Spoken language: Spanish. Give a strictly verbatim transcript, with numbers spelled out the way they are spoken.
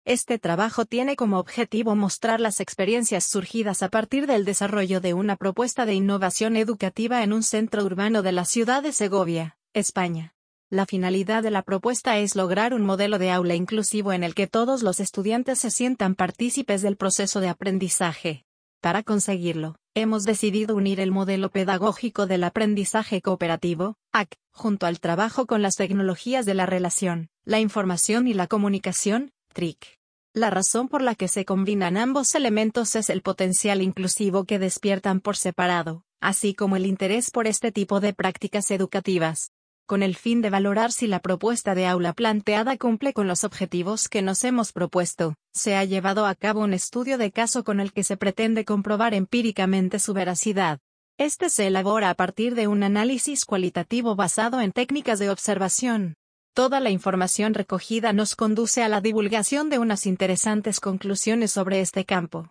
Este trabajo tiene como objetivo mostrar las experiencias surgidas a partir del desarrollo de una propuesta de innovación educativa en un centro urbano de la ciudad de Segovia, España. La finalidad de la propuesta es lograr un modelo de aula inclusivo en el que todos los estudiantes se sientan partícipes del proceso de aprendizaje. Para conseguirlo, hemos decidido unir el modelo pedagógico del aprendizaje cooperativo, A C, junto al trabajo con las tecnologías de la relación, la información y la comunicación, T R I C. La razón por la que se combinan ambos elementos es el potencial inclusivo que despiertan por separado, así como el interés por este tipo de prácticas educativas. Con el fin de valorar si la propuesta de aula planteada cumple con los objetivos que nos hemos propuesto, se ha llevado a cabo un estudio de caso con el que se pretende comprobar empíricamente su veracidad. Este se elabora a partir de un análisis cualitativo basado en técnicas de observación. Toda la información recogida nos conduce a la divulgación de unas interesantes conclusiones sobre este campo.